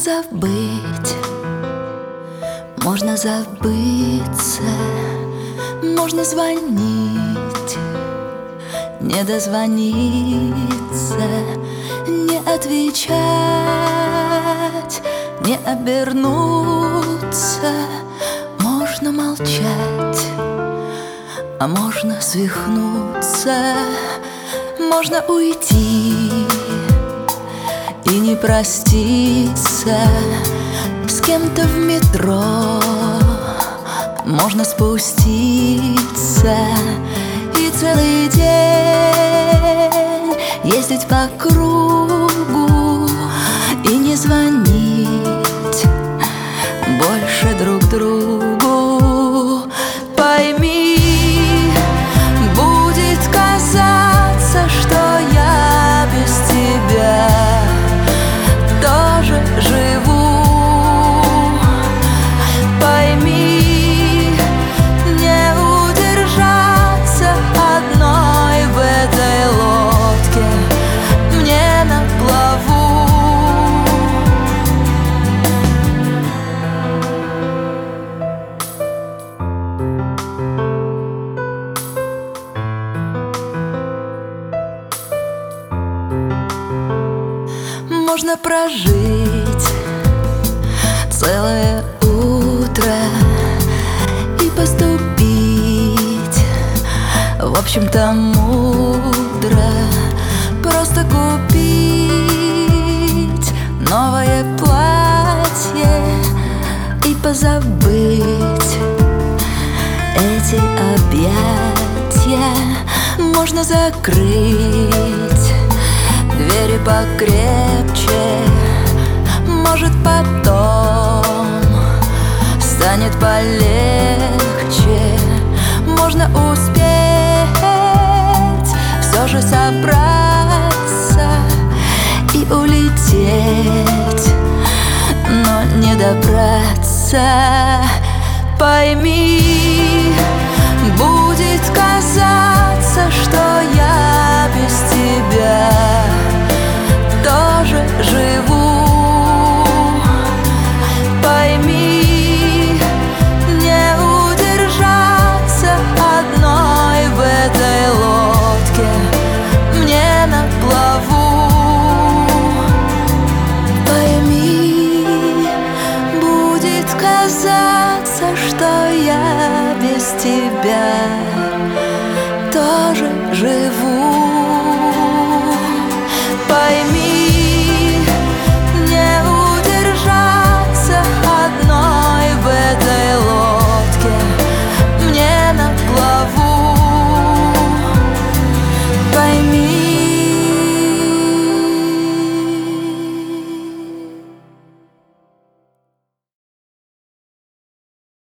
забыть, можно забыться, можно звонить, не дозвониться, не отвечать, не обернуться. Можно молчать, а можно свихнуться. Можно уйти и не проститься с кем-то в метро. Можно спуститься и целый день ездить по кругу и не звонить больше друг другу. Пойми, будет казаться, что я без тебя тоже живу. Пойми, не удержаться одной в этой лодке мне на плаву. Можно прожить целое утро и поступить, в общем-то, мудро. Просто купить новое платье и позабыть эти объятия. Можно закрыть двери покрепче, может, потом станет полегче. Можно успеть все же собраться и улететь, но не добраться. Пойми, будет казаться, что я без тебя тоже живу. Пойми, не удержаться одной в этой лодке мне на плаву. Пойми, будет казаться, что я без тебя тоже живу.